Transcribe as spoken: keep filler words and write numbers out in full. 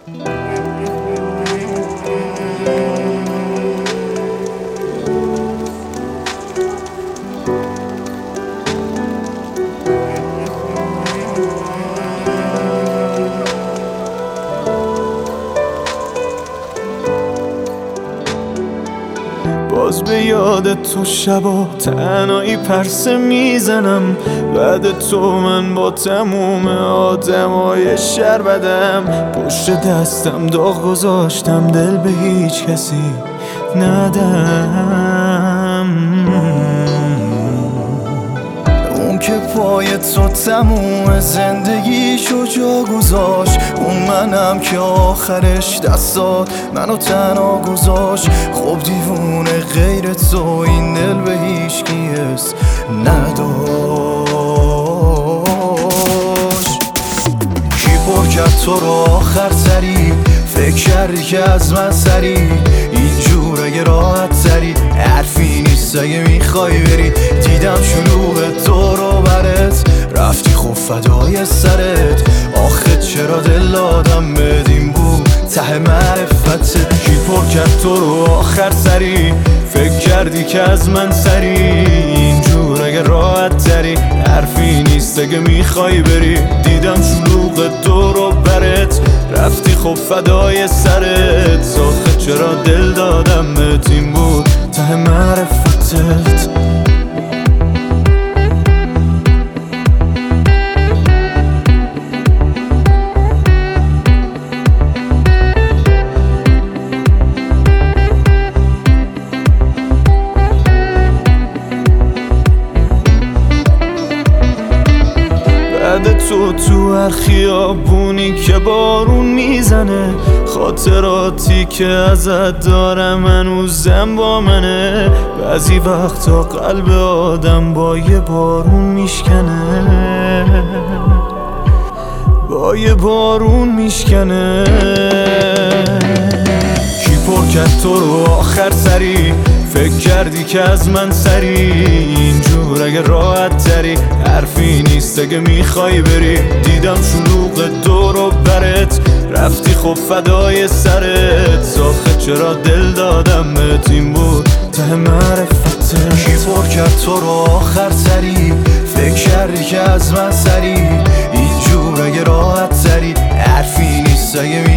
باز به یاد تو شبا تنهایی پرسه میزنم. بعد تو من با تموم آدمای شهر بدم. پشت دستم داغ گذاشتم، دل به هیچ کسی ندم. اون که پای تو تموم زندگیشو جا گذاشت، اون منم که آخرش دستات منو تنها گذاشت. خب دیوونه غیر تو این دل به هیچ کیس نداشت. کی پر کرد تو رو آخر سری؟ فکر کردی که از من سری اینجور اگه راحت تری؟ حرفی نیست اگه میخوای بری. دیدم شلوغ تو رو برت رفتی، خب فدای سرت. آخه چرا دل دادم بدیم بود ته معرفتت. کی پر کرد تو رو آخر سری؟ فکر کردی که از من سری اینجور اگه راحت تری؟ حرفی نیست اگه میخوای بری. دیدم شلوغ تو رو برت رفتی، خب فدای سرت. آخه چرا دل دادم بهتیم بود ته معرفتت. بعد تو تو هر خیابونی که بارون میزنه، خاطراتی که ازت دارم هنوزم با منه. بعضی وقتا قلب آدم با یه بارون میشکنه، با یه بارون میشکنه. کی پر کرد تو رو آخر سری؟ فکر کردی که از من سری اینجور اگه راحت تری؟ حرفی نیست اگه میخوای بری. دیدم شلوغ تو رو برت رفتی، خب فدای سرت. آخه چرا دل دادم بهتیم بود ته معرفتت. کی پر کرد تو رو آخر سری؟ فکر کردی که از من سری اینجور اگه راحت تری؟ حرفی نیست اگه